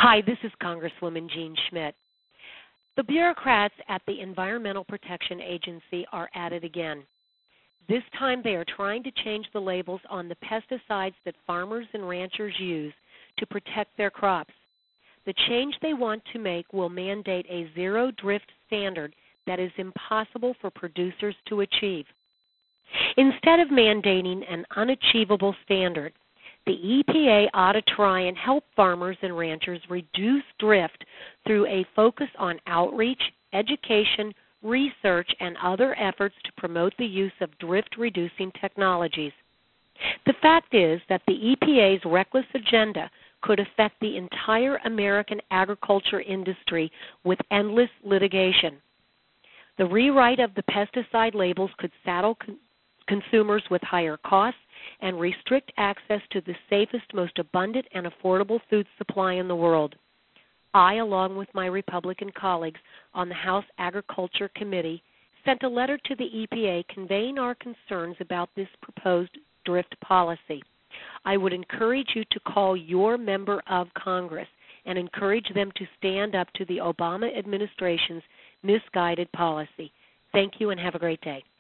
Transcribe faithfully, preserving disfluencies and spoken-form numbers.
Hi, this is Congresswoman Jean Schmidt. The bureaucrats at the Environmental Protection Agency are at it again. This time they are trying to change the labels on the pesticides that farmers and ranchers use to protect their crops. The change they want to make will mandate a zero drift standard that is impossible for producers to achieve. Instead of mandating an unachievable standard, the E P A ought to try and help farmers and ranchers reduce drift through a focus on outreach, education, research, and other efforts to promote the use of drift-reducing technologies. The fact is that the E P A's reckless agenda could affect the entire American agriculture industry with endless litigation. The rewrite of the pesticide labels could saddle con- consumers with higher costs and restrict access to the safest, most abundant, and affordable food supply in the world. I, along with my Republican colleagues on the House Agriculture Committee, sent a letter to the E P A conveying our concerns about this proposed drift policy. I would encourage you to call your member of Congress and encourage them to stand up to the Obama administration's misguided policy. Thank you and have a great day.